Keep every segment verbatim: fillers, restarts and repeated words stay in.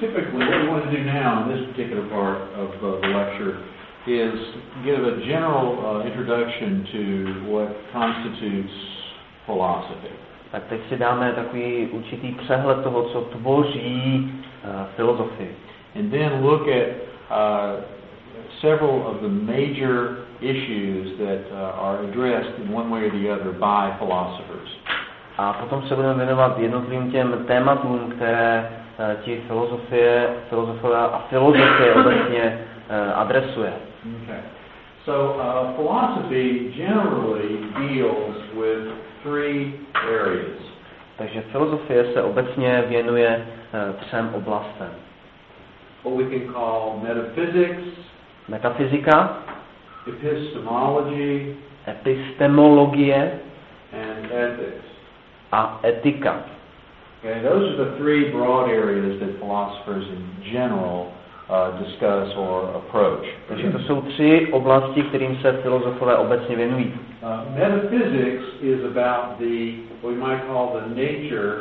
typically what we want to do now in this particular part of uh, the lecture is give a general uh, introduction to what constitutes philosophy. Tak teď si dáme takový určitý přehled toho, co tvoří uh, filozofii. And then look at uh, several of the major issues that uh, are addressed in one way or the other by philosophers. A potom se budeme věnovat jednotlivým těm tématům, které uh, ti filozofie, filozofové a filozofie obecně uh, adresuje. Okay. So uh, philosophy generally deals with three areas. Takže filozofie se obecně věnuje uh, třem oblastem. What we can call metaphysics, Metafyzika, epistemology, epistemologie and ethics. a etika. Okay, those are the three broad areas that philosophers in general uh, discuss or approach. Takže to jsou tři oblasti, kterým se filozofové obecně věnují. Uh, metaphysics is about the what we might call the nature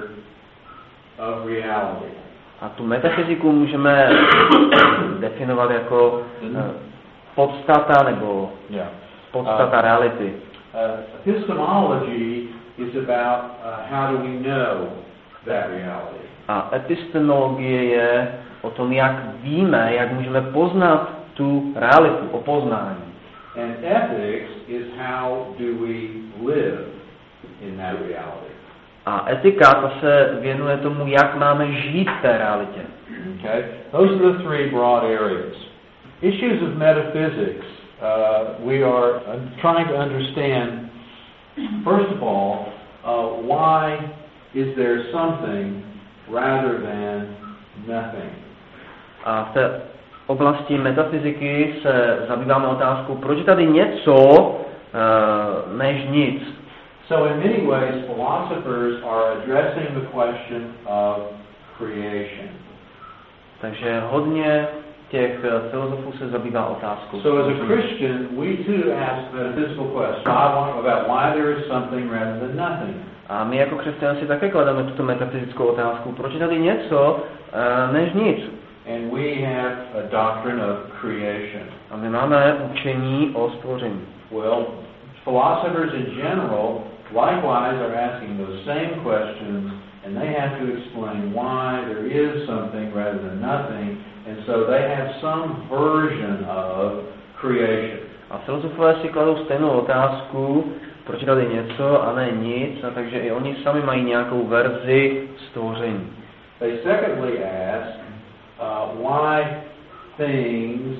of reality. A tu metafyziku můžeme definovat jako uh, podstata nebo Yeah. podstata Uh, reality. Uh, epistemology is about uh, how do we know that reality. A epistemologie je o tom, jak víme, jak můžeme poznat tu realitu, o poznání. And ethics is how do we live in that reality. A etika ta se věnuje tomu, jak máme žít v té realitě. Okay? Those are the three broad areas. Issues of metaphysics, uh, we are uh, trying to understand, first of all, uh, why is there something rather than nothing? A v té oblasti metafyziky se zabýváme otázkou, proč je tady něco uh, než nic. So in many ways, philosophers are addressing the question of creation. Takže hodně těch filozofů se zabývá otázkou. So as a Christian, we too ask metaphysical questions about why there is something rather than nothing. A my jako křesťané si také klademe tuto metafyzickou otázku, proč je tady něco uh, než nic. And we have a doctrine of creation. A my máme učení o stvoření. Well, philosophers in general likewise are asking those same questions, and they have to explain why there is something rather than nothing, and so they have some version of creation. A filozofové si kladou stejnou otázku, proč je tady něco a ne nic, a takže i oni sami mají nějakou verzi stvoření. They secondly ask uh, why things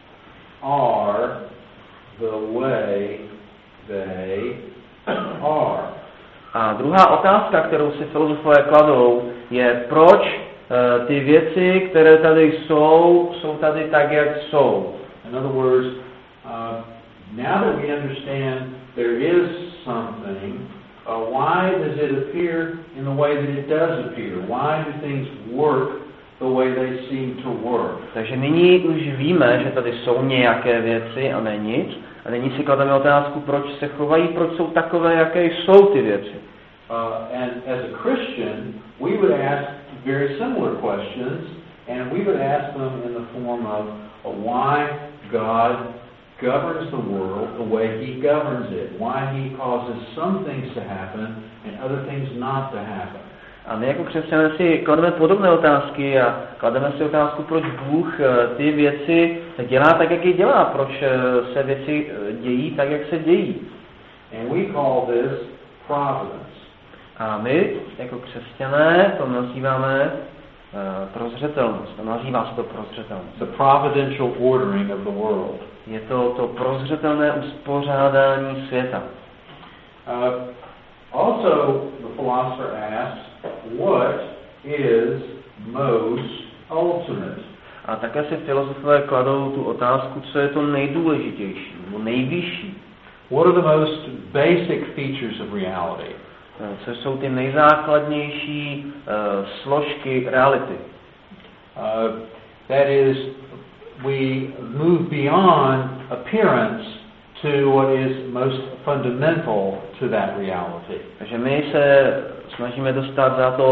are the way they are. A druhá otázka, kterou si filozofové kladou, je proč uh, ty věci, které tady jsou, jsou tady tak, jak jsou. In other words, uh, now that we understand there is something, uh, why does it appear in the way that it does appear? Why do things work the way they seem to work? Takže nyní už víme, že tady jsou nějaké věci a ne nic. A nyní si klademe otázku, proč se chovají, proč jsou takové, jaké jsou ty věci. Uh, and as a Christian, we would ask very similar questions, and we would ask them in the form of uh, why God governs the world the way He governs it, why He causes some things to happen and other things not to happen. A my jako křesťané si klademe podobné otázky a klademe si otázku, proč Bůh ty věci dělá tak, jak je dělá, proč se věci dějí tak, jak se dějí. And we call this providence. A my jako křesťané to nazýváme uh, prozřetelnost. A nazývá se to prozřetelnost. The providential ordering of the world. Je to to prozřetelné uspořádání světa. Uh, also, the philosopher asks, what is most ultimate? A také si filozofové kladou tu otázku, co je to nejdůležitější, nebo nejvyšší. What are the most basic features of reality? Co jsou ty nejzákladnější uh, složky reality? Uh, that is, we move beyond appearance to what is most fundamental to that reality. Takže my se snažíme dostat za to,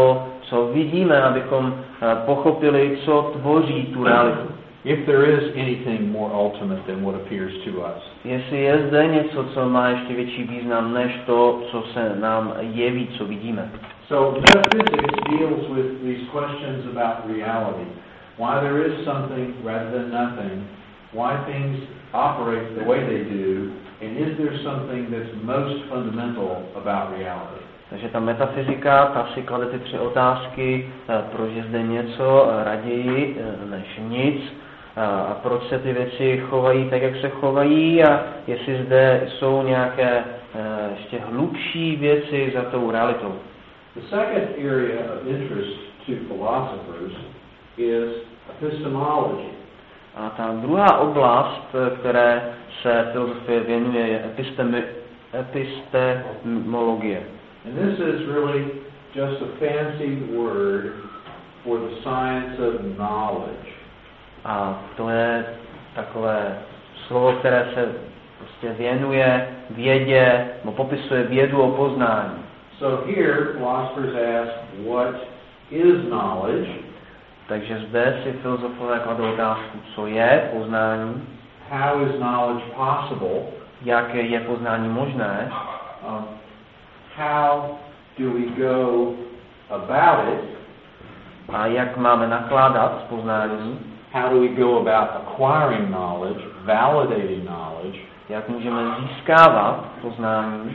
co vidíme, abychom pochopili, co tvoří tu realitu. If there is anything more ultimate than what appears to us. Jestli je zde něco, co má ještě větší význam než to, co se nám jeví, co vidíme. So metaphysics deals with these questions about reality. Why there is something rather than nothing. Why things operate the way they do. And is there something that's most fundamental about reality? Takže ta metafyzika, ta si klade ty tři otázky, proč je zde něco raději než nic, a proč se ty věci chovají tak, jak se chovají, a jestli zde jsou nějaké ještě hlubší věci za tou realitou. The second area of interest to philosophers is epistemology. A ta druhá oblast, které se filozofie věnuje, je epistemi, epistemologie. And this is really just a fancy word for the science of knowledge. A to je takové slovo, které se prostě věnuje vědě, nebo popisuje vědu o poznání. So here philosophers ask, what is knowledge? Takže zde si filozofové kladou otázku, co je poznání, how is knowledge possible? Jak je poznání možné, Um, how do we go about it? A jak máme nakládat s poznáním? How do we go about acquiring knowledge, validating knowledge? Jak můžeme získávat poznání?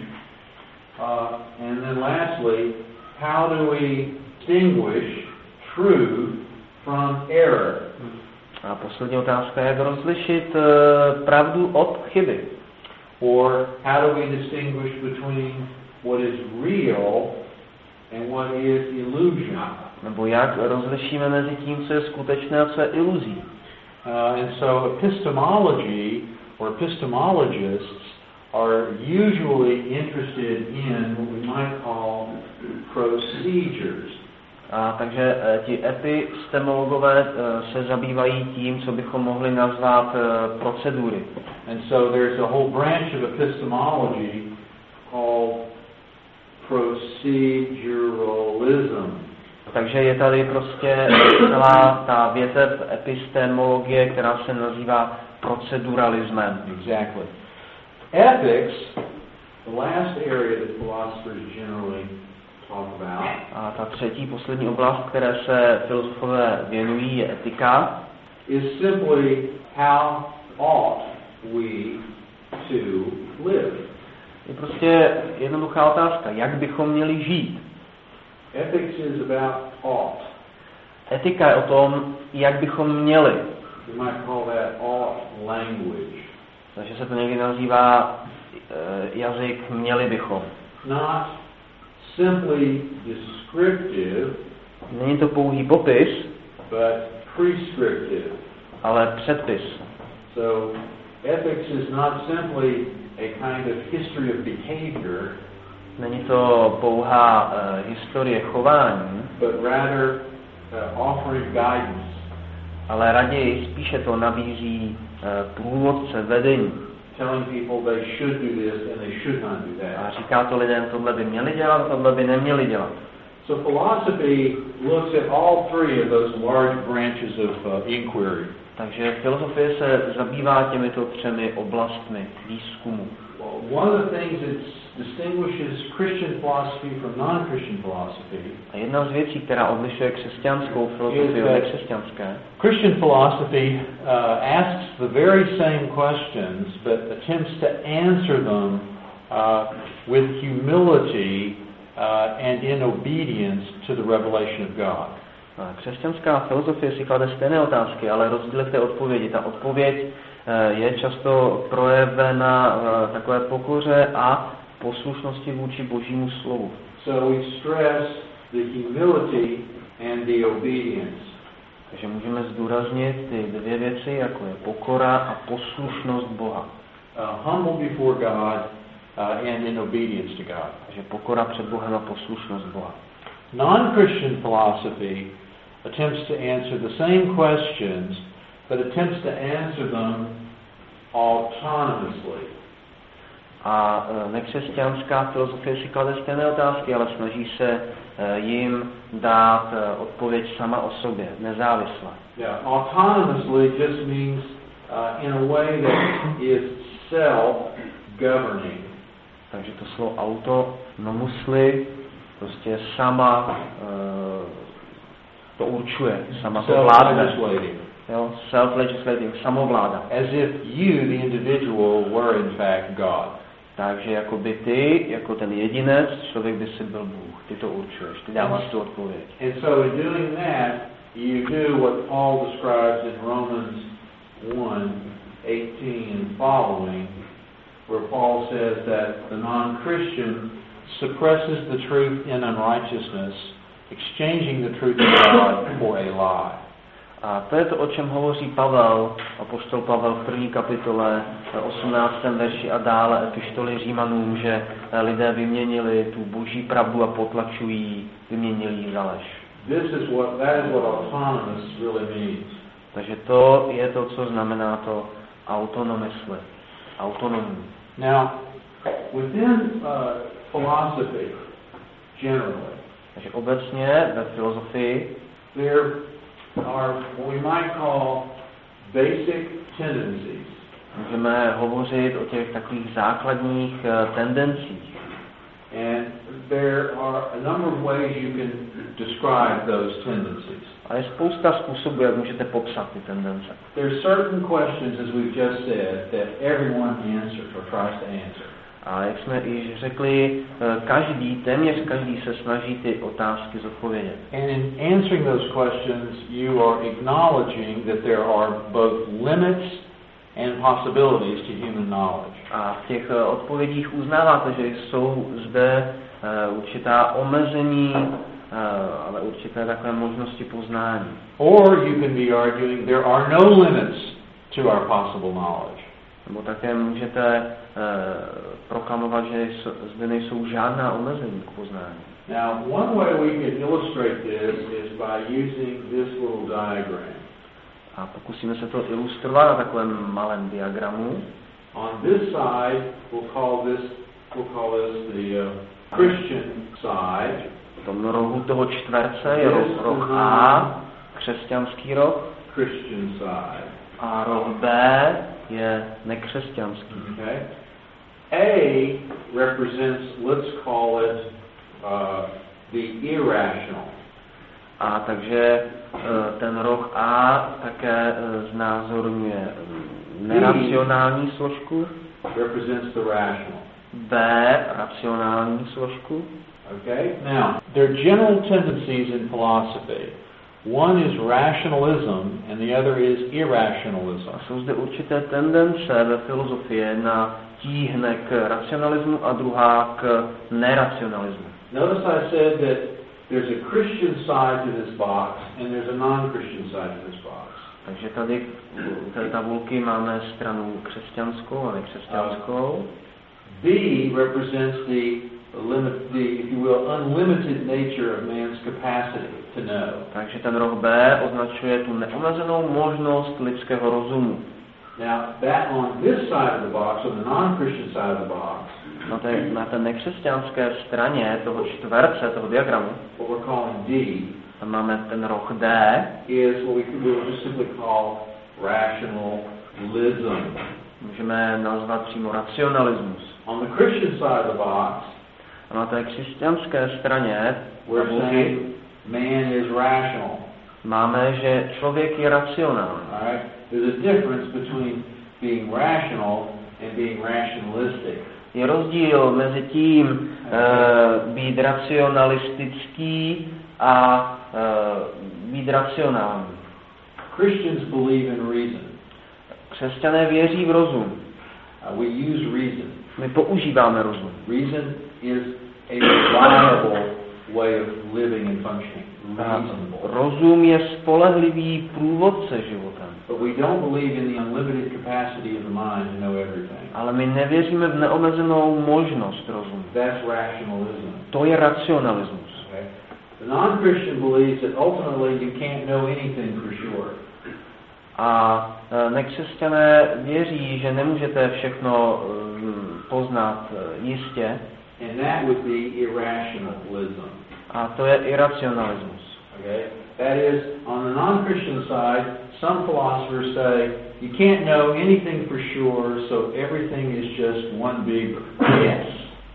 Uh, and then lastly, how do we distinguish truth from error? A poslední otázka je, jak rozlišit uh, pravdu od chyby. Or how do we distinguish between what is real and what is illusion? Nebo jak rozlišíme mezi tím, co je skutečné a co je iluzí. Uh, and so epistemology or epistemologists are usually interested in what we might call procedures. A takže uh, ti epistemologové uh, se zabývají tím, co bychom mohli nazvat uh, procedury. And so there's a whole branch of epistemology called proceduralism. Takže je tady prostě celá ta větev epistemologie, která se nazývá proceduralismem. Exactly. Ethics, the last area that philosophers generally talk about. A ta třetí, poslední oblast, které se filozofové věnují, je etika. Is simply how ought we to live. Je prostě jednoduchá otázka, jak bychom měli žít. Ethics is about ought. Etika je o tom, jak bychom měli. We might call that ought language. Takže se to někdy nazývá e, jazyk měli bychom. Not simply descriptive, Není to pouhý popis, but prescriptive. ale předpis. So ethics is not simply a kind of history of behavior, Není to pouhá uh, historie chování, but rather uh, offering guidance. ale raději spíše to nabízí uh, průvodce vedení. Telling people they should do this and they should not do A that. říká to lidem, tohle by měli dělat, tohle by neměli dělat. So philosophy looks at all three of those large branches of uh, inquiry. Takže filozofie se zabývá těmito třemi oblastmi výzkumu. Well, one of the things that distinguishes Christian philosophy from non-Christian philosophy. A jedna z věcí, která odlišuje křesťanskou filozofii od nekřesťanské, Christian philosophy uh, asks the very same questions, but attempts to answer them uh, with humility uh, and in obedience to the revelation of God. A křesťanská filozofie si klade stejné otázky, ale rozdíl v té odpovědi. Ta odpověď je často projevena v takové pokoře a poslušnosti vůči Božímu slovu. So we stress the humility and the obedience. Takže můžeme zdůraznit ty dvě věci, jako je pokora a poslušnost Boha. Uh, humble before God uh, and in obedience to God. Takže pokora před Bohem a poslušnost Boha. Non-Christian philosophy attempts to answer the same questions, but attempts to answer them autonomously. A nekřesťanská filozofie si klade stejné otázky, ale snaží se jim dát odpověď sama o sobě, nezávisle. Yeah, autonomously just means uh, in a way that is self-governing. Takže to slovo autonomously prostě sama uh, to určuje, sama to vládne. Jo, self-legislating, samovláda. As if you, the individual, were in fact God. Takže jako by ty, jako ten jedinec, člověk by si byl Bůh. Ty to určuješ, ty dáváš tu odpověď. And so in doing that, you do what Paul describes in Romans one eighteen and following, where Paul says that the non-Christian suppresses the truth in unrighteousness, exchanging the truth of God for a lie. A to je to, o čem hovoří Pavel, apoštol Pavel v první kapitole, osmnáctém verši a dále epištoly Římanům, že lidé vyměnili tu boží pravdu a potlačují, vyměnili ji za lež. This is what, that is what autonomous really means. Takže to je to, co znamená to autonomysly, autonomní. Now, within uh, philosophy, generally, takže obecně ve filozofii there are what we might call basic tendencies. Můžeme hovořit o těch takových základních uh, tendencích. And there are a number of ways you can describe those tendencies. A je spousta způsobů, jak můžete popsat ty tendence. There are certain questions, as we've just said, that everyone answers or tries to answer. A jak jsme již řekli, každý, téměř každý se snaží ty otázky zodpovědět. And in answering those questions, you are acknowledging that there are both limits and possibilities to human knowledge. A v těch odpovědích uznáváte, že jsou zde uh, určitá omezení, uh, ale určité takové možnosti poznání. Or you can be arguing there are no limits to our possible knowledge. Nebo také můžete uh, proklamovat, že zde nejsou žádná omezení k poznání. Now, one way we can illustrate this is by using this little diagram. A pokusíme se to ilustrovat na takovém malém diagramu. On this side, we'll call this we'll call this the uh, Christian side. V tom rohu toho čtverce je roh, roh A, křesťanský roh. Christian side. A roh B je nekřesťanský. Okay. A represents, let's call it uh, the irrational. A takže ten roh A také znázorňuje neracionální složku. Represents the rational. B racionální složku. Okay. Now, there are general tendencies in philosophy. One is rationalism and the other is irrationalism. A jsou zde určité tendence ve filozofii, jedna tíhne k racionalismu a druhá k neracionalismu. Notice I said that there's a Christian side to this box and there's a non-Christian side to this box. Takže tady u té tabulky máme stranu křesťanskou a nekřesťanskou. B represents the limit, the, if you will, unlimited nature of man's capacity to know. Takže ten roh B označuje tu neomezenou možnost lidského rozumu. Now, that on this side of the box, on the non-Christian side of the box, na té, na té nekřesťanské straně toho čtverce, toho diagramu, what we're calling D, tam máme ten roh D, is what we will just simply call rationalism. Můžeme nazvat přímo racionalismus. On the Christian side of the box, a na té křesťanské straně we're saying man is rational. Máme, že člověk je racionální. All right? There's a difference between being rational and being rationalistic. Je rozdíl mezi tím uh, být racionalistický a uh, být racionální. Christians believe in reason. Křesťané věří v rozum. Uh, we use reason. My používáme rozum. Reason is a reliable way of living and functioning. Rozum je spolehlivý průvodce životem. But we don't believe in the unlimited capacity of the mind to know everything. Ale my nevěříme v neomezenou možnost rozumu. That's rationalism. To je racionalismus. Okay. The non-Christian believes that ultimately you can't know anything for sure. A nekřesťané věří, že nemůžete všechno poznat jistě. And that would be irrationalism. A to je iracionalismus. Okay? That is, on the non-Christian side, some philosophers say you can't know anything for sure, so everything is just one big yes.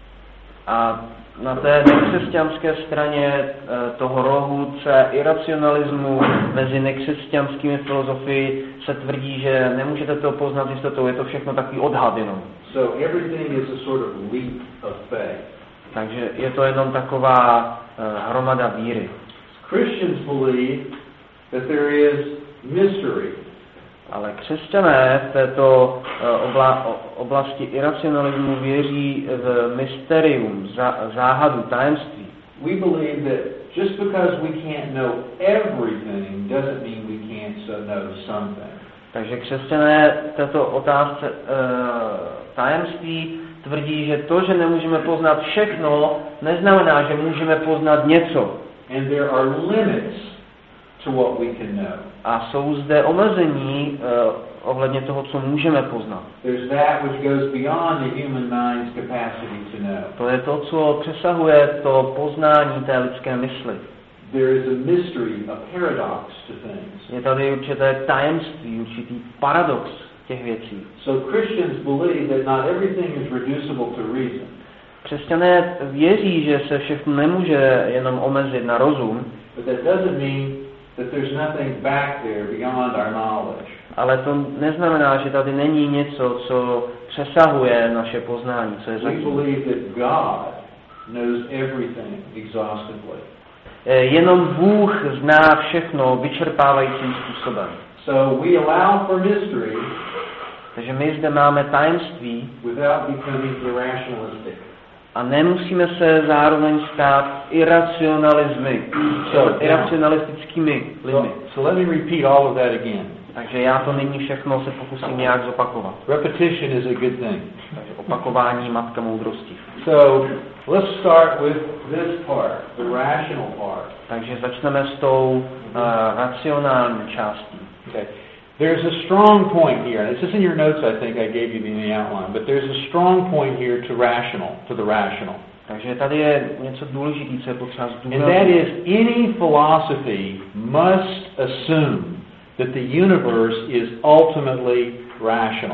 A na té nekřesťanské straně toho rohůce iracionalismu mezi nekřesťanskými filozofy se tvrdí, že nemůžete to poznat s jistotou, je to všechno takový odhad jenom. So everything is a sort of leap of faith. Takže je to jenom taková uh, hromada víry. Christians believe that there is mystery. Ale křesťané v této uh, obla, oblasti iracionalismu věří v mysterium, zá, záhadu, tajemství. We believe that just because we can't know everything doesn't mean we can't know something. Takže křesťané v této otázce uh, tajemství tvrdí, že to, že nemůžeme poznat všechno, neznamená, že můžeme poznat něco. And there are limits to what we can know. A jsou zde omezení uh, ohledně toho, co můžeme poznat. There's that which goes beyond the human mind's capacity to know. To je to, co přesahuje to poznání té lidské mysli. There is a mystery, a paradox to things. Je tady určité tajemství, určitý paradox těch věcí. So Christians believe that not everything is reducible to reason. Křesťané věří, že se všechno nemůže jenom omezit na rozum. But that doesn't mean that there's nothing back there beyond our knowledge. Ale to neznamená, že tady není něco, co přesahuje naše poznání, co je We zatím. believe that God knows everything exhaustively. Jenom Bůh zná všechno vyčerpávajícím způsobem. So we allow for mystery Takže my zde máme tajemství without becoming irrationalistic. a nemusíme se zároveň stát iracionalismy, So, iracionalistickými lidmi. So, so let me repeat all of that again. Takže já to nyní všechno se pokusím nějak zopakovat. Repetition is a good thing. Takže opakování matka moudrosti. So let's start with this part, the rational part. Takže začneme s tou uh, racionální částí. Okay. There's a strong point here, and this is in your notes, I think I gave you in the outline, but there's a strong point here to rational, to the rational. Takže tady je něco důležitého, co je potřeba And that zdůraznit. is, any philosophy must assume that the universe is ultimately rational.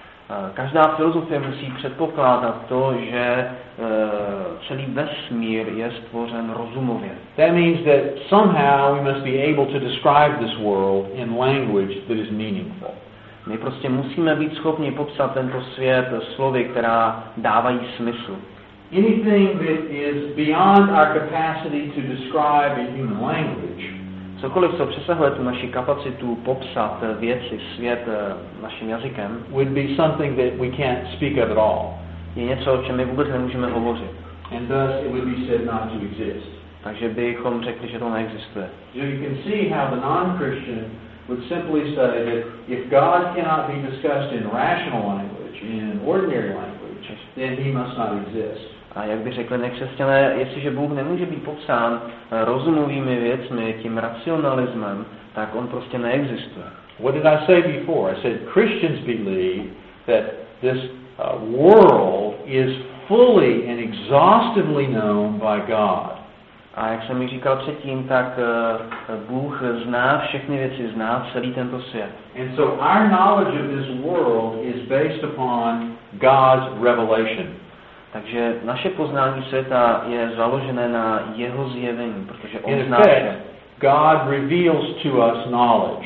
Každá filozofie musí předpokládat to, že uh, celý vesmír je stvořen rozumově. That means that somehow we must be able to describe this world in language that is meaningful. My prostě musíme být schopni popsat tento svět slovy, která dávají smysl. Anything that is beyond our capacity to describe in human language Cokoliv, co přesahuje tu naši kapacitu popsat věci, svět naším jazykem, would be something that we can't speak of at all. je něco, o čem my vůbec nemůžeme hovořit. And thus it would be said not to exist. Takže bychom řekli, že to neexistuje. So you can see how the non-Christian would simply say that if God cannot be discussed in rational language, in ordinary language, then he must not exist. A jak by řekli nekřesťané, jestliže Bůh nemůže být popsán rozumovými věcmi, tím racionalismem, tak on prostě neexistuje. What did I say before? I said Christians believe that this uh, world is fully and exhaustively known by God. A jak jsem mi říkal předtím, tak uh, Bůh zná všechny věci, zná celý tento svět. And so our knowledge of this world is based upon God's revelation. Takže naše poznání světa je založené na jeho zjevení, protože on In zná vše. effect, God reveals to us knowledge.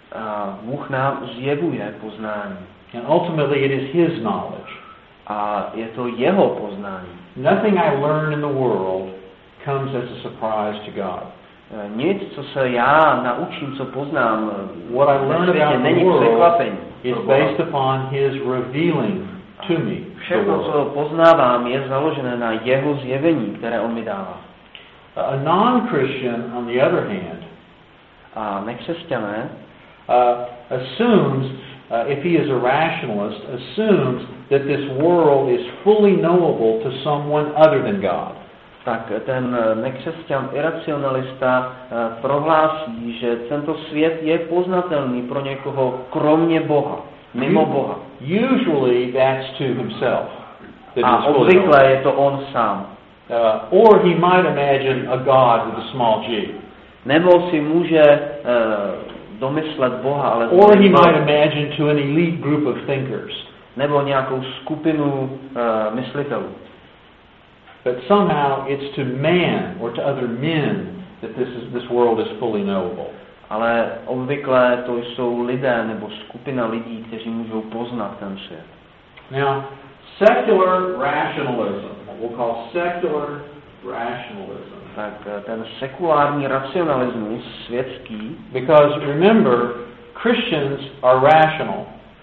A Bůh nám zjevuje poznání. And ultimately it is his knowledge. A je to jeho poznání. Nothing I learn in the world comes as a surprise to God. Nic, co se já naučím, co poznám, What I learn světě, about the není world překvapení. is based upon his revealing to me the Všechno, co world. poznávám, je založené na jeho zjevení, které on mi dává. A non-Christian, on the other hand, A nekřesťané uh, assumes, uh, if he is a rationalist, assumes that this world is fully knowable to someone other than God. tak ten nekřesťan, iracionalista prohlásí, že tento svět je poznatelný pro někoho kromě Boha, mimo Boha. Usually that's to himself. A obvykle je to on sám. Uh, or he might imagine a God with a small g. Nebo si může uh, domyslet Boha, ale or he might imagine to an elite group of thinkers. Nebo nějakou skupinu uh, myslitelů. But somehow it's to man or to other men that this is this world is fully knowable. Ale obvykle to jsou lidé nebo skupina lidí, kteří můžou poznat ten svět. Now, secular rationalism, what we'll call secular rationalism. Tak ten sekulární racionalismus světský, because remember, Christians are rational.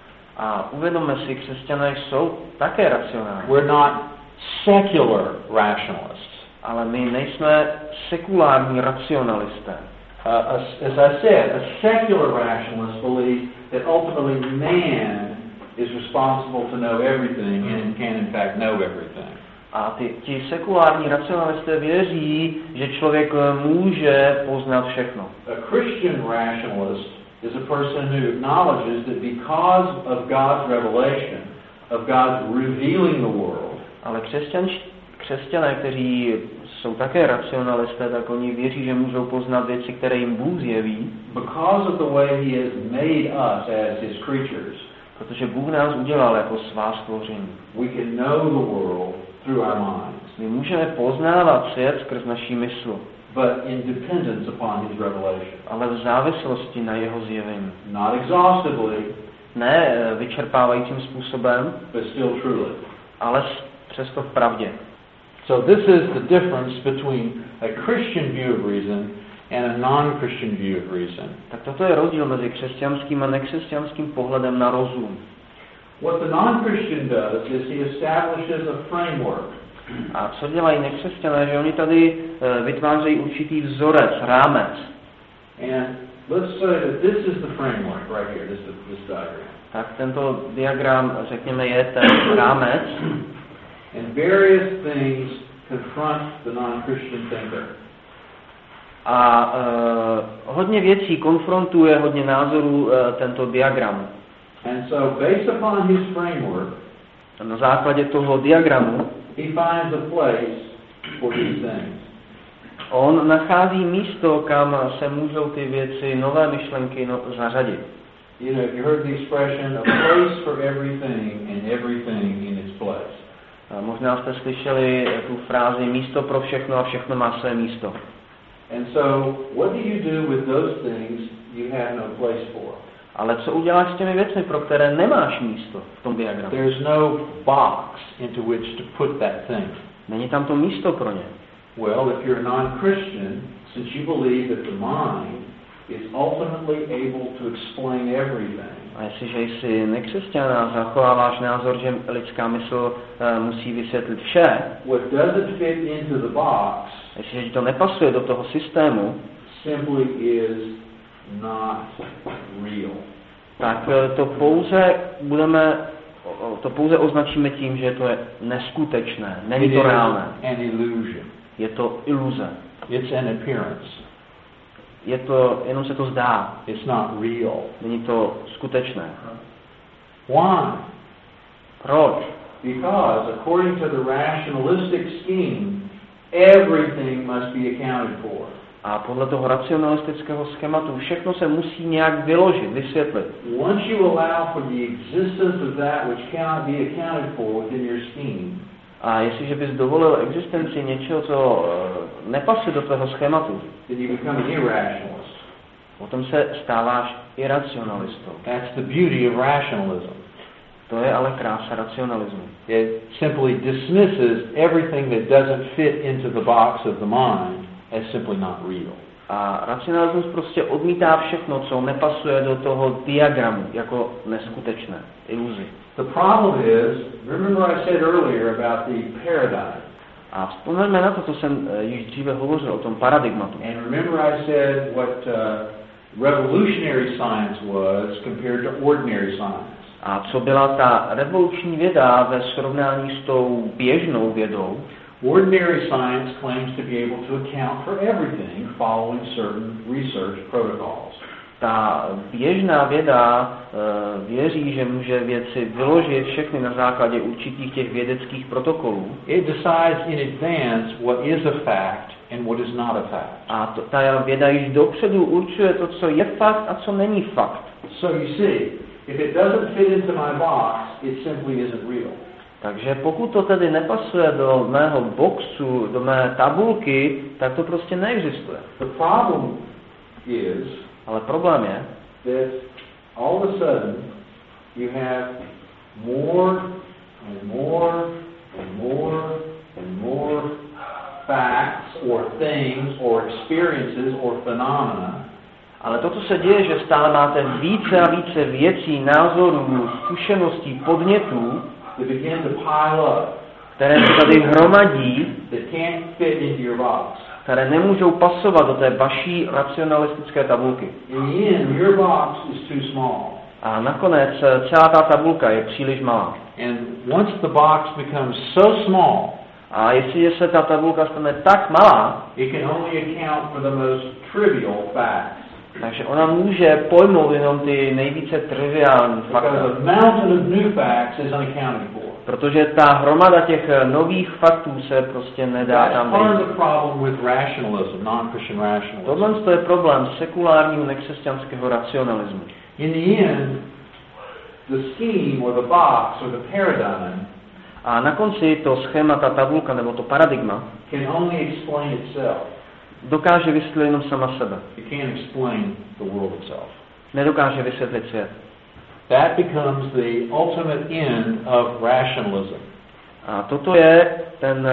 A uvědomme si, křesťané jsou také racionální. We're not secular rationalists. Ale my nejsme sekulární racionalisté. Uh, as, as I said, a secular rationalist believes that ultimately man is responsible to know everything and can in fact know everything. A ty, ti sekulární racionalisté věří, že člověk může poznat všechno. A Christian rationalist is a person who acknowledges that because of God's revelation, of God's revealing the world. Ale křesťan, křesťané, kteří jsou také racionalisté, tak oni věří, že můžou poznat věci, které jim Bůh zjeví. Because of the way he has made us as his creatures. Protože Bůh nás udělal jako svá stvoření. We can know the world through our minds. My můžeme poznávat svět skrz naší mysl. But in dependence upon his revelation. Ale v závislosti na jeho zjevení. Not exhaustively. Ne vyčerpávajícím způsobem. But still truly. Ale přesto v pravdě. So this is the difference between a Christian view of reason and a non-Christian view of reason. Tak toto je rozdíl mezi křesťanským a nekřesťanským pohledem na rozum. What the non-Christian does is he establishes a framework. A co dělají nekřesťané, že oni tady uh, vytvářejí určitý vzorec, rámec. And let's say that this is the framework right here, this this diagram. Tak tento diagram, řekněme, je ten rámec. And various things confront the non-Christian thinker. A uh, hodně věcí konfrontuje, hodně názorů uh, tento diagram. And so based upon his framework, na základě toho diagramu, he finds a place for these things. On nachází místo, kam se můžou ty věci, nové myšlenky no, zařadit. You know, you heard the expression, a place for everything and everything in its place. A možná jste slyšeli tu frázi místo pro všechno a všechno má své místo. And so, what do you do with those things you have no place for? Ale co uděláš s těmi věcmi, pro které nemáš místo v tom diagramu? There's no box into which to put that thing. Není tam to místo pro ně. Well, if you're a non-Christian, since you believe that the mind is ultimately able to explain everything. A jestliže jsi nekřesťan a zachováváš názor, že lidská mysl uh, musí vysvětlit vše, what doesn't fit into the box, jestliže to nepasuje do toho systému, simply is not real. Tak to pouze budeme, to pouze označíme tím, že to je neskutečné, není to reálné. An illusion. Je to iluze. It's an appearance. Je to, jenom se to zdá. It's not real. Není to skutečné. Why? Proč? Because according to the rationalistic scheme, everything must be accounted for. A podle toho racionalistického schématu všechno se musí nějak vyložit, vysvětlit. Once you allow for the existence of that which cannot be accounted for within your scheme, a jestliže bys dovolil existenci něčeho, co nepasuje do tvého schématu, then you become an irrationalist. Potom se stáváš iracionalistou. That's the beauty of rationalism. To je ale krása racionalismu. It simply dismisses everything that doesn't fit into the box of the mind as simply not real. A racionalismus prostě odmítá všechno, co nepasuje do toho diagramu, jako neskutečné, iluzi. The problem is, remember I said earlier about the paradigm. A vzpomeňme na to, co jsem uh, již dříve hovořil o tom paradigmatu. And remember I said what uh, revolutionary science was compared to ordinary science. A co byla ta revoluční věda ve srovnání s tou běžnou vědou? Ordinary science claims to be able to account for everything following certain research protocols. Ta běžná věda e, věří, že může věci vyložit všechny na základě určitých těch vědeckých protokolů. It decides in advance what is a fact and what is not a fact. A to, ta věda již dopředu určuje to, co je fakt a co není fakt. So you see, if it doesn't fit into my box, it simply isn't real. Takže pokud to tedy nepasuje do mého boxu, do mé tabulky, tak to prostě neexistuje. The problem is, ale problém je, that all of a sudden you have more and more and more and more facts or things or experiences or phenomena. Ale to, co se děje, že stále máte více a více věcí, názorů, zkušeností, podnětů, that begin to pile up, které se tady hromadí, that can't fit into your box. které nemůžou pasovat do té vaší racionalistické tabulky. In the end, your box is too small. A nakonec celá ta tabulka je příliš malá. And once the box becomes so small, a jestliže se ta tabulka stane tak malá, it can only account for the most trivial facts. takže ona může pojmout jenom ty nejvíce triviální fakta. Because a mountain of new facts is unaccounted for. Protože ta hromada těch nových faktů se prostě nedá tam That's vejít. part of the problem with rationalism, non-Christian rationalism. Tohle je problém sekulárního nekřesťanského racionalismu. In the end, the scheme or the box or the paradigm A na konci to schéma, ta tabulka nebo to paradigma can only explain itself. dokáže vysvětlit jenom sama sebe. It can't explain the world itself. Nedokáže vysvětlit svět. That becomes the ultimate end of rationalism. A toto je ten,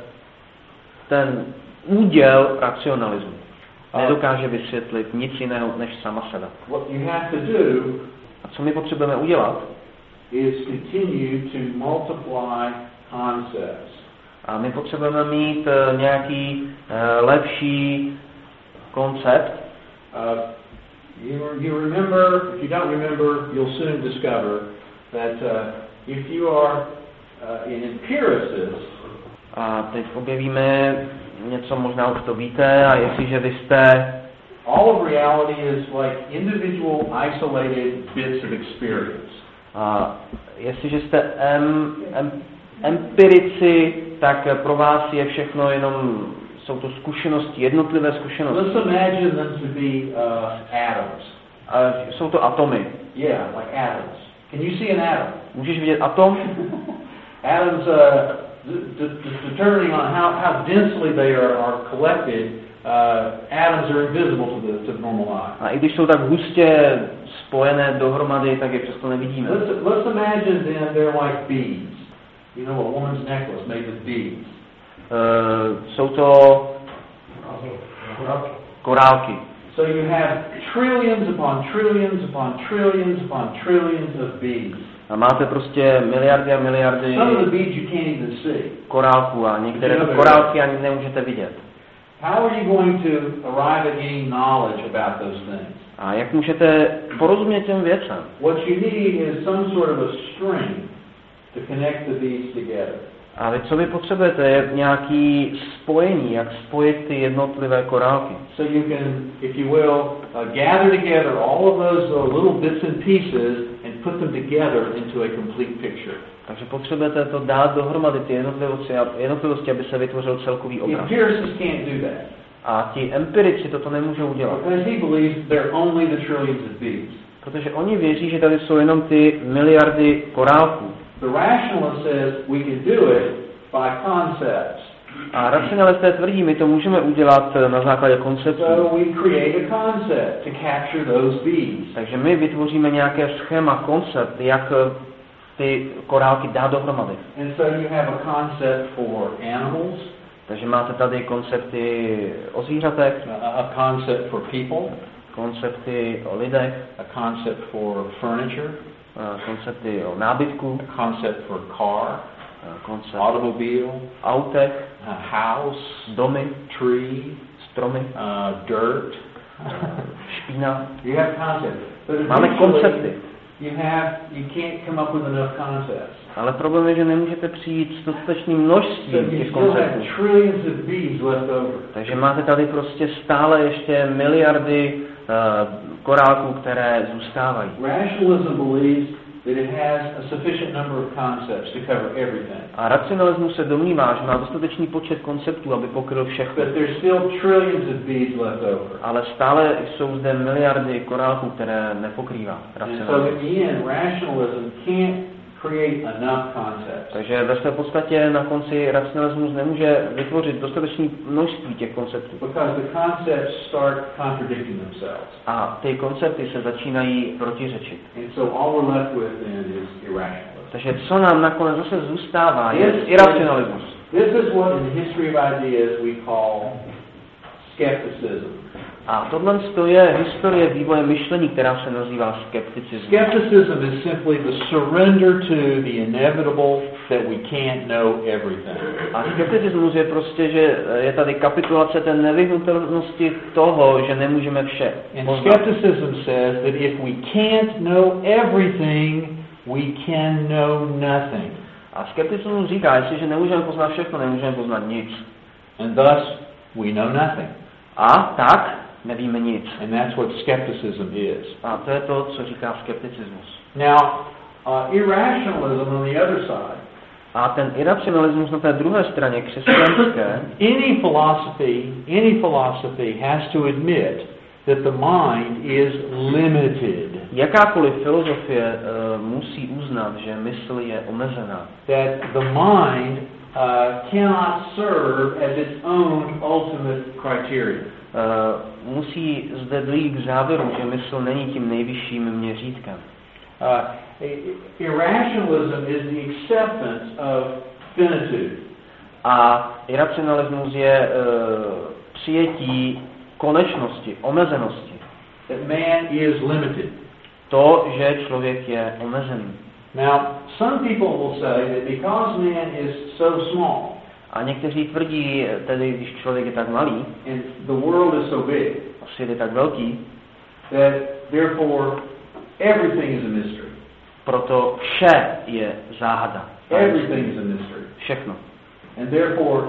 ten úděl racionalismu. Nedokáže vysvětlit nic jiného než sama sebe. What you have to do A co my potřebujeme udělat, is continue to multiply concepts. a my potřebujeme mít uh, nějaký uh, lepší koncept. Uh, you, you remember, if you don't remember, you'll soon discover that uh, if you are uh, an empiricist, A teď objevíme něco, možná už to víte, a jestliže vy jste all of reality is like individual isolated bits of experience. a jestliže jste em, em, empirici, tak pro vás je všechno jenom, jsou to zkušenosti, jednotlivé zkušenosti. Let's imagine them to be uh, atoms. A jsou to atomy. Yeah, like atoms. Can you see an atom? Můžeš vidět atom? Atoms, uh, d- d- determining on how, how densely they are, are collected, uh, atoms are invisible to the, to the normal eye. A i když jsou tak hustě spojené dohromady, tak je přesto nevidíme. Let's, let's imagine then they're like beads. You know, a woman's necklace made with beads. Uh, jsou to korálky. So you have trillions upon trillions upon trillions upon trillions of beads. A máte prostě miliardy a miliardy Some of the beads you can't even see. korálků a některé ty korálky ani nemůžete vidět. How are you going to arrive at any knowledge about those things? A jak můžete porozumět těm věcem? What you need is some sort of a string to connect the beads together. A vy, co vy potřebujete, je nějaký spojení, jak spojit ty jednotlivé korálky. So you can, if you will, uh, gather together all of those uh, little bits and pieces and put them together into a complete picture. Takže potřebujete to dát dohromady, ty jednotlivosti, jednotlivosti, aby se vytvořil celkový The obraz. empiricists can't do that. A ti empirici toto nemůžou udělat. Because he believes they're only the trillions of beads. Protože oni věří, že tady jsou jenom ty miliardy korálků. The rationalist says we can do it by concepts. A racionalisté tvrdí, my to můžeme udělat na základě konceptů. So we create a concept to capture those beads. Takže my vytvoříme nějaké schéma, koncept, jak ty korálky dát dohromady. And so you have a concept for animals. Takže máte tady koncepty o zvířatech, A, a concept for people, koncepty o lidech, a concept for furniture, koncepty o nábytku, a concept for car, koncept automobile, o autech, a house, domy, tree, stromy, uh, dirt. špína. You have concepts. But Máme eventually, koncepty. you have, you can't come up with enough concepts. Ale problém je, že nemůžete přijít s dostatečným množstvím So you těch still have konceptů. trillions of bees left over. Takže máte tady prostě stále ještě miliardy uh, korálků, které zůstávají. Rationalism believes that it has a sufficient number of concepts to cover everything. A racionalismus se domnívá, že má dostatečný počet konceptů, aby pokryl všechno. But there's still trillions of bees left over. Ale stále jsou zde miliardy korálků, které nepokrývá And so racionalismus. in the end, rationalism can't create enough concepts. Takže ve své podstatě na konci racionalismus nemůže vytvořit dostatečné množství těch konceptů. Because the concepts start contradicting themselves. A ty koncepty se začínají protiřečit. And so all we're left with then is irrationalism. Takže co nám nakonec zase zůstává, je iracionalismus. This is what in the history of ideas we call skepticism. A tohle je historie vývoje myšlení, která se nazývá skepticismus. Skepticism is simply the surrender to the inevitable that we can't know everything. A skepticismus je prostě, že je tady kapitulace té nevyhnutelnosti toho, že nemůžeme vše And poznat. skepticism says that if we can't know everything, we can know nothing. A skepticismus říká, jestliže nemůžeme poznat všechno, nemůžeme poznat nic. And thus we know nothing. A tak nevíme nic. And that's what skepticism is. A to je to, co říká skepticismus. Now, uh, irrationalism on the other side. A ten iracionalismus na té druhé straně křesťanské, Any philosophy, any philosophy has to admit that the mind is limited. jakákoliv filozofie uh, musí uznat, že mysl je omezená. That the mind uh, cannot serve as its own ultimate criterion. Uh, musí zde dojít k závěru, že mysl není tím nejvyšším měřítkem. Uh, irrationalism is the acceptance of finitude. A iracionalismus je uh, přijetí konečnosti, omezenosti. That man is limited. To, že člověk je omezený. Now, some people will say that because man is so small, A někteří tvrdí, tedy když člověk je tak malý, and the world is so big, a svět je tak velký, that therefore everything is a mystery. proto vše je záhada. Everything is a mystery. Všechno. And therefore,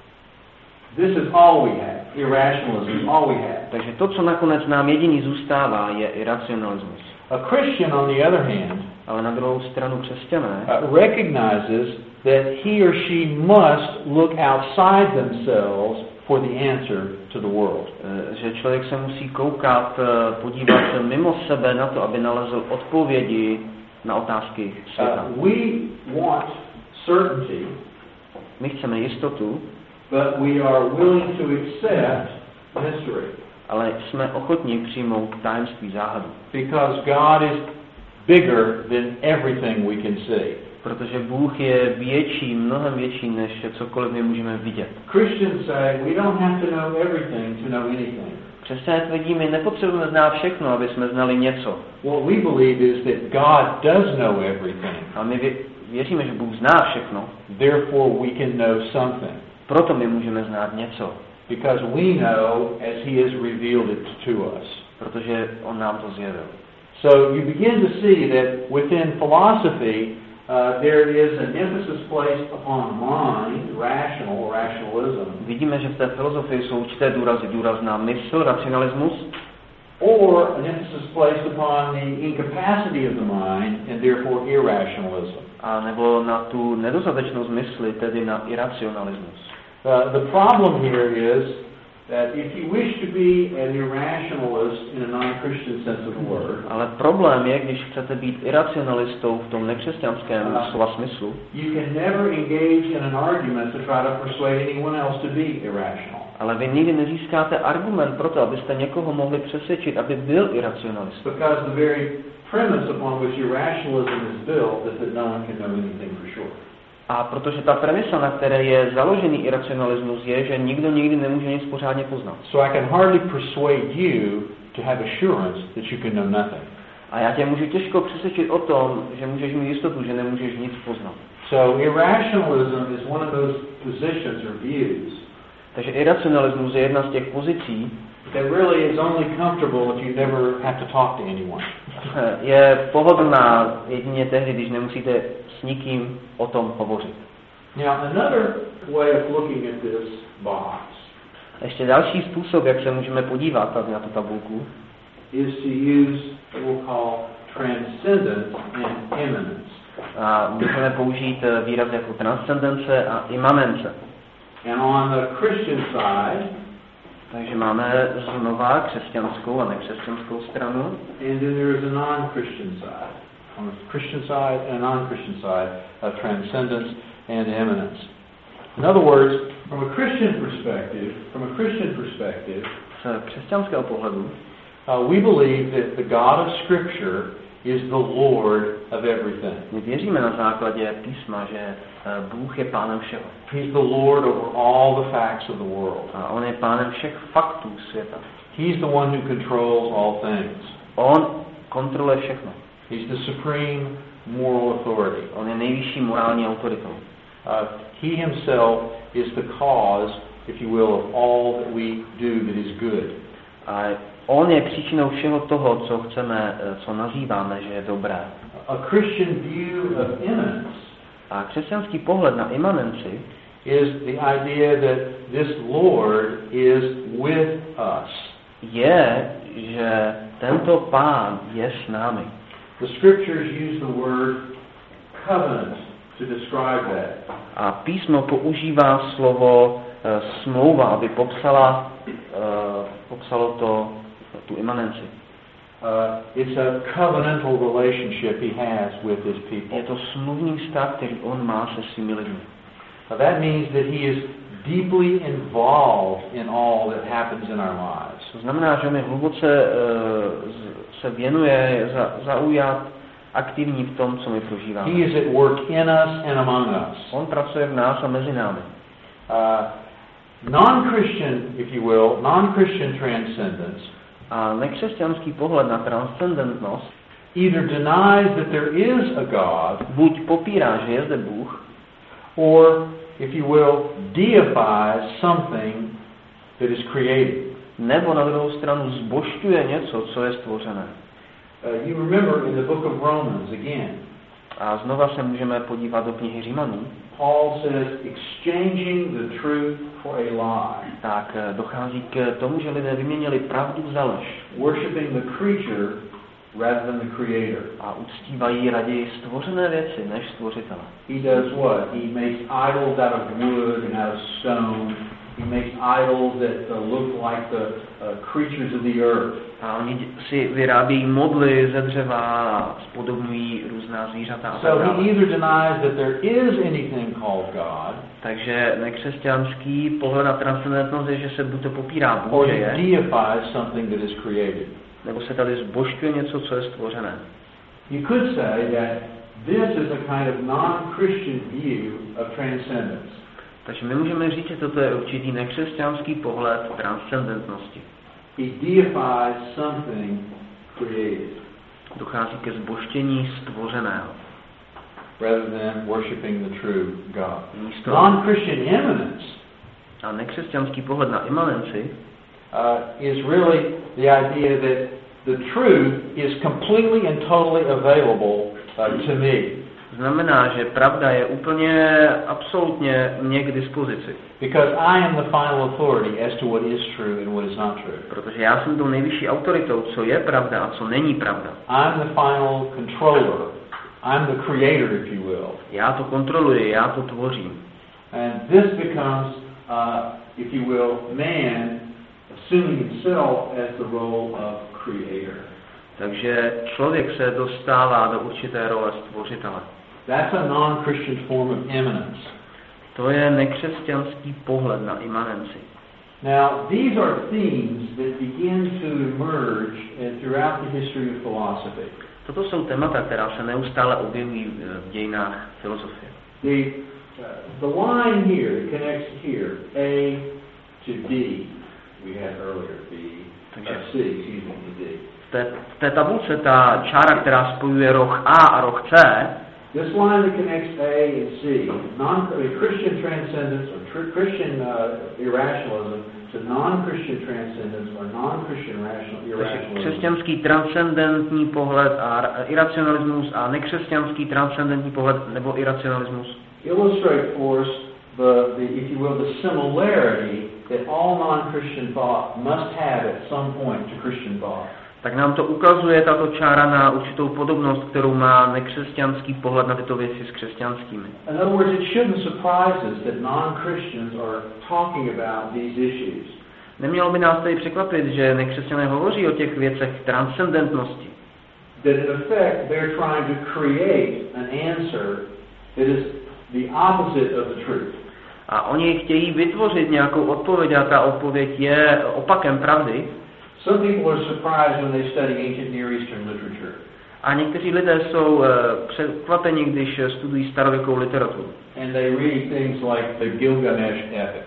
this is all we have. Irrationalism is all we have. Takže to, co nakonec nám jediný zůstává, je iracionalismus. A Christian, on the other hand, Ale na druhou stranu křesťané uh, recognizes that he or she must look outside themselves for the answer to the world. že člověk se musí koukat, podívat se mimo sebe na to, aby nalezl odpovědi na otázky světa. Uh, we want certainty, My chceme jistotu, but we are willing to accept mystery. ale jsme ochotní přijmout tajemství záhadu. Because God is bigger than everything we can see. Protože Bůh je větší, mnohem větší, než cokoliv my můžeme vidět. Christians say we don't have to know everything to know anything. Křesťané tvrdí, my nepotřebujeme znát všechno, aby jsme znali něco. What we believe is that God does know everything. A my vě- věříme, že Bůh zná všechno, Therefore we can know something. proto my můžeme znát něco. Because we know as He has revealed it to us. Protože On nám to zjevil. So you begin to see that within philosophy uh, there is an emphasis placed upon mind, rational, rationalism, Vidíme, že v té filozofii jsou určité důrazy. Důraz na mysl, racionalismus, or an emphasis placed upon the incapacity of the mind and therefore irrationalism. a nebo na tu nedostatečnost mysli, tedy na iracionalismus. Uh, the problem here is that if you wish to be an irrationalist in a non-Christian sense of the word, Ale problém je, když chcete být iracionalistou v tom nekřesťanském Aha. slova smyslu, you can never engage in an argument to try to persuade anyone else to be irrational. ale vy nikdy nezískáte argument pro to, abyste někoho mohli přesvědčit, aby byl iracionalist. Because the very premise upon which irrationalism is built is that no one can know anything for sure. A protože ta premisa, na které je založený iracionalismus, je, že nikdo nikdy nemůže nic pořádně poznat. So I can hardly persuade you to have assurance that you can know nothing. A já tě můžu těžko přesvědčit o tom, že můžeš mít jistotu, že nemůžeš nic poznat. So irrationalism is one of those positions or views Takže iracionalismus je jedna z těch pozicí, that really is only comfortable if you never have to talk to anyone. Je pohodlná jedině tehdy, když nemusíte s nikým o tom hovořit. Now, another way of looking at this box Ještě další způsob, jak se můžeme podívat tady na tu tabulku, is to use what we'll call transcendence and immanence. a můžeme použít výraz jako transcendence a imanence. And on the Christian side, Takže máme znova křesťanskou a nekřesťanskou stranu. and then there is a non-Christian side. On the Christian side and a non-Christian side, of transcendence and immanence. In other words, from a Christian perspective, from a Christian perspective, Z křesťanského pohledu uh, we believe that the God of Scripture is the Lord of everything. my věříme na základě písma, že Bůh je pánem všeho. He's the Lord over all the facts of the world. A on je pánem všech faktů světa. He's the one who controls all things. On kontroluje všechno. He's the supreme moral authority. On je nejvyšší morální autoritou. Uh, he himself is the cause, if you will, of all that we do that is good. A on je příčinou všeho toho, co chceme, co nazýváme, že je dobré. A Christian view of immanence A křesťanský pohled na imanenci is the idea that this Lord is with us. je, že tento pán je s námi. The scriptures use the word covenant to describe that. A písmo používá slovo e, smlouva, aby popsala, e, popsalo to, tu imanenci. Uh, it's a covenantal relationship he has with his people. Je to smluvní vztah, který on má se svými lidmi. Now that means that he is deeply involved in all that happens in our lives. To znamená, že on je hluboce e, se věnuje, je za, zaujat, aktivní v tom, co my prožíváme. He is at work in us and among us. On pracuje v nás a mezi námi. Uh, non-Christian, if you will, non-Christian transcendence A nekřesťanský pohled na transcendentnost either denies that there is a God, buď popírá, že je zde Bůh, or, if you will, deifies something that is created. nebo na druhou stranu zbožťuje něco, co je stvořené. Uh, you remember in the book of Romans, again, A znova se můžeme podívat do knihy Římanů. Paul says, exchanging the truth for a lie, Tak dochází k tomu, že lidé vyměnili pravdu za lež worshiping the creature rather than the creator. a uctívají raději stvořené věci než stvořitele. He does what? He makes idols out of wood and out of stone. He makes idols that uh, look like the uh, creatures of the earth. A oni si vyrábějí modly ze dřeva a spodobňují různá zvířata a tak So he dále. either denies that there is anything called God, Takže nekřesťanský pohled na transcendentnost je, že se buď to popírá Bůh, or že he je, deifies something that is created. nebo se tady zbožťuje něco, co je stvořené. You could say that this is a kind of non-Christian view of transcendence. Takže my můžeme říct, že toto je určitý nekřesťanský pohled transcendentnosti. He deifies something created Dochází ke zbožtění stvořeného. rather than worshiping the true God. Místo Non-Christian immanence a nekřesťanský pohled na imanenci uh, is really the idea that the truth is completely and totally available uh, to me. znamená, že pravda je úplně absolutně mě k dispozici. Because I am the final authority as to what is true and what is not true. Protože já jsem tou nejvyšší autoritou, co je pravda a co není pravda. I'm the final controller. I'm the creator, if you will. Já to kontroluji, já to tvořím. And this becomes, uh, if you will, man assuming himself as the role of creator. Takže člověk se dostává do určité role stvořitele. That's a non-Christian form of immanence. To je nekřesťanský pohled na imanenci. Now, these are themes that begin to emerge throughout the history of philosophy. Toto jsou témata, která se neustále objevují v dějinách filozofie. The, uh, the line here that connects here, A to D, we had earlier, B, uh, C, excuse me, to D. V té, v té tabulce ta čára, která spojuje roh A a roh C, This line that connects A and C, non Christian transcendence or tr- Christian uh, irrationalism to non-Christian transcendence or non-Christian irrationalism. Křesťanský transcendentní pohled a iracionalismus a nekřesťanský transcendentní pohled nebo iracionalismus illustrate for us the, the, if you will, the similarity that all non-Christian thought must have at some point to Christian thought. Tak nám to ukazuje tato čára na určitou podobnost, kterou má nekřesťanský pohled na tyto věci s křesťanskými. In other words, it shouldn't surprise us that non-Christians are talking about these issues. Nemělo by nás tedy překvapit, že nekřesťané hovoří o těch věcech transcendentnosti. That in effect they're trying to create an answer that is the opposite of the truth. A oni chtějí vytvořit nějakou odpověď a ta odpověď je opakem pravdy. Some people are surprised when they study ancient Near Eastern literature. A někteří lidé jsou uh, překvapeni, když studují starověkou literaturu. And they read things like the Gilgamesh epic.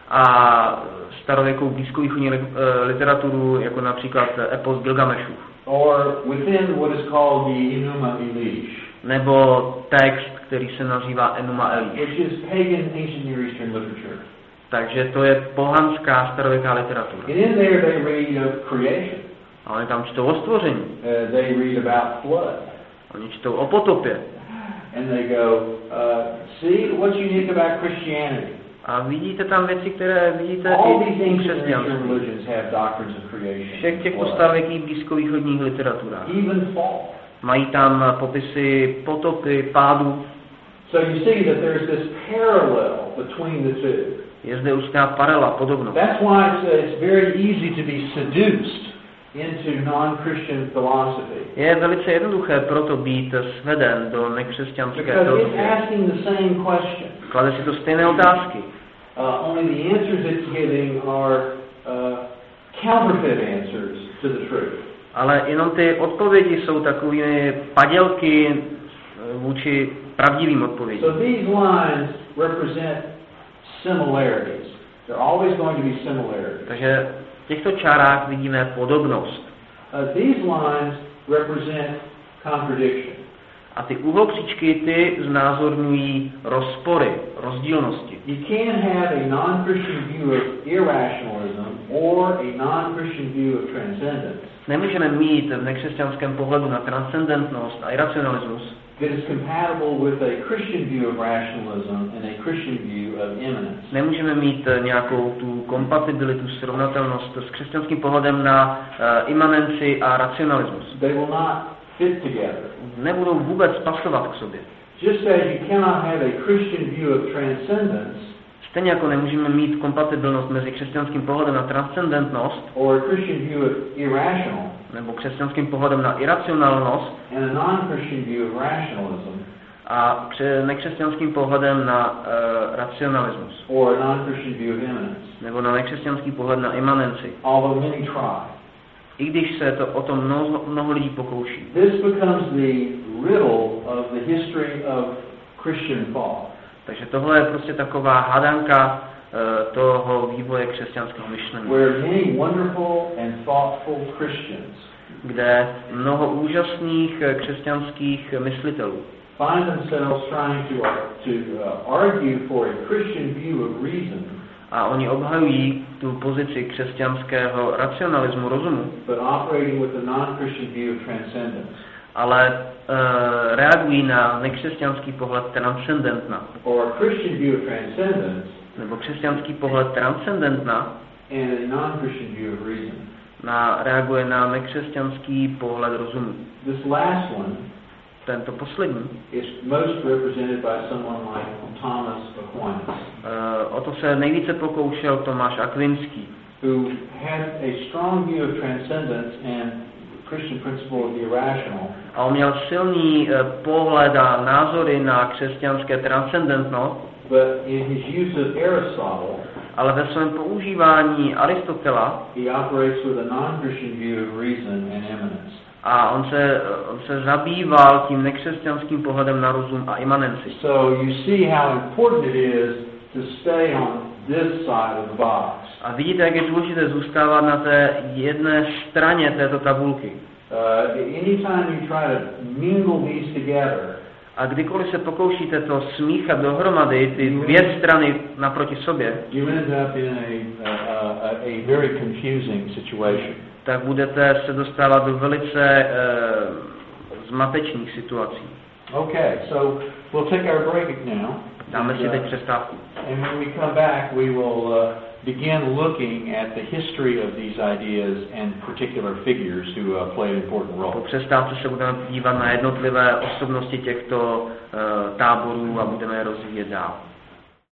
A starověkou blízkovýchodní uh, literaturu, jako například epos Gilgamešův. Or within what is called the Enuma Elish. Nebo text, který se nazývá Enuma Elish. Which is pagan ancient Near Eastern literature. Takže to je pohanská starověká literatura. And in there they read of creation. A oni tam čtou o stvoření. Uh, they read about flood. Oni čtou o potopě. And they go, uh, see what's unique about Christianity. A vidíte tam věci, které vidíte All i these v ancient křesťanství. religions have doctrines of creation. Všech těchto Flood. starověkých blízkovýchodních literaturách. Even fall. Mají tam popisy potopy, pádu. So you see that there's this parallel between the two. Je zde určitá paralela, podobnost. That's why it's, uh, it's very easy to be seduced into non-Christian philosophy. Je velice jednoduché proto být sveden do nekřesťanské Because it's filozofie. asking the same question. Klade si to stejné otázky. Uh, only the answers it's giving are uh, counterfeit answers to the truth. Ale jenom ty odpovědi jsou takovými padělky vůči pravdivým odpovědím. So these lines represent similarities. They're always going to be similarities. Takže v těchto čárách vidíme podobnost. Uh, these lines represent contradiction. A ty úhlokříčky ty znázorňují rozpory, rozdílnosti. You can't have a non-Christian view of irrationalism or a non-Christian view of transcendence. Nemůžeme mít v nekřesťanském pohledu na transcendentnost a iracionalismus, that is compatible with a Christian view of rationalism and a Christian view of immanence. Nemůžeme mít nějakou tu kompatibilitu, srovnatelnost s křesťanským pohledem na uh, imanenci a racionalismus. They will not fit together. Nebudou vůbec pasovat k sobě. Just as you cannot have a Christian view of transcendence Stejně jako nemůžeme mít kompatibilnost mezi křesťanským pohledem na transcendentnost or a Christian view of irrational nebo křesťanským pohledem na iracionálnost and a non-Christian view of rationalism a kře- nekřesťanským pohledem na uh, racionalismus or a non-Christian view of immanence. nebo na nekřesťanský pohled na imanenci. Although many try. I když se to o to mnoho, mnoho lidí pokouší. This becomes the riddle of the history of Christian thought. Takže tohle je prostě taková hádanka uh, toho vývoje křesťanského myšlení. Where many wonderful and thoughtful Christians kde mnoho úžasných křesťanských myslitelů find themselves trying to, to uh, argue for a Christian view of reason, a oni obhajují tu pozici křesťanského racionalismu rozumu, but operating with a non-Christian view of transcendence. ale uh, reagují na nekřesťanský pohled transcendentna, Or a Christian view of transcendence nebo křesťanský pohled transcendentna and a non-Christian view of reason. na, reaguje na nekřesťanský pohled rozumu. This last one Tento poslední, is most represented by someone like Thomas Aquinas, uh, o to se nejvíce pokoušel Tomáš Akvinský, who had a strong view of transcendence and Christian principle of the irrational. A on měl silný uh, pohled a názory na křesťanské transcendentnost, But in his use of Aristotle, ale ve svém používání Aristotela he operates with a non-Christian view of reason and immanence. a on se, on se zabýval tím nekřesťanským pohledem na rozum a imanenci. So you see how important it is to stay on this side of the box. A vidíte, jak je důležité zůstávat na té jedné straně této tabulky. Uh, anytime you try to mingle these together, A kdykoliv se pokoušíte to smíchat dohromady, ty dvě strany naproti sobě, you end up in a, a, a, a very confusing situation. tak budete se dostávat do velice uh, zmatečných situací. Okay, so we'll take our break now. Dáme si And, teď uh, přestávku. and when we come back, we will uh, begin looking at the history of these ideas and particular figures who uh, play an important Po role. přestávce se budeme dívat na jednotlivé osobnosti těchto uh, táborů a budeme je rozvíjet dál.